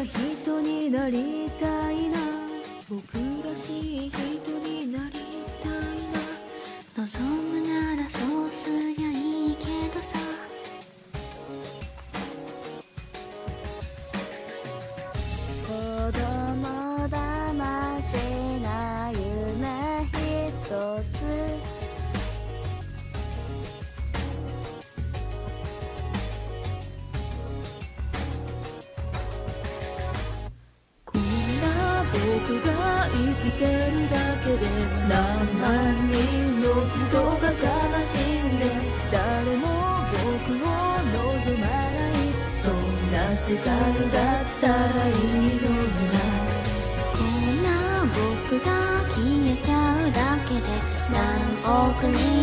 な人になりたいな、僕らしい人になりたいな。 望むならそうすりゃいいけどさ。 子供だましな夢一つ、こんな僕が生きてるだけで何万人の人が悲しんで、誰も僕を望まない、そんな世界だったらいいのにな。 こんな僕が消えちゃうだけで何億人